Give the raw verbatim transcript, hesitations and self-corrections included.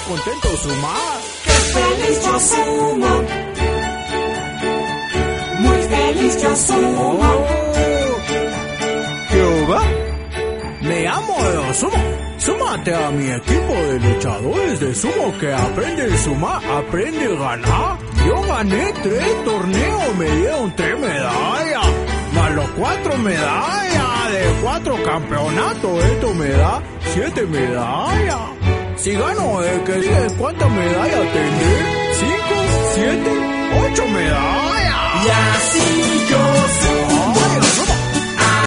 contento sumar. ¡Qué feliz yo sumo! Muy feliz yo sumo. Oh, ¿qué va? Me llamo Yo Sumo. Súmate a mi equipo de luchadores de sumo que aprende a sumar, aprende a ganar. Yo gané tres torneos, me dieron tres medallas, más los cuatro medallas de cuatro campeonatos. Esto me da siete medallas. Si gano el que sigue, ¿cuántas medallas tendré? ¿Cinco? ¿Siete? ¿Ocho medallas? Y así yo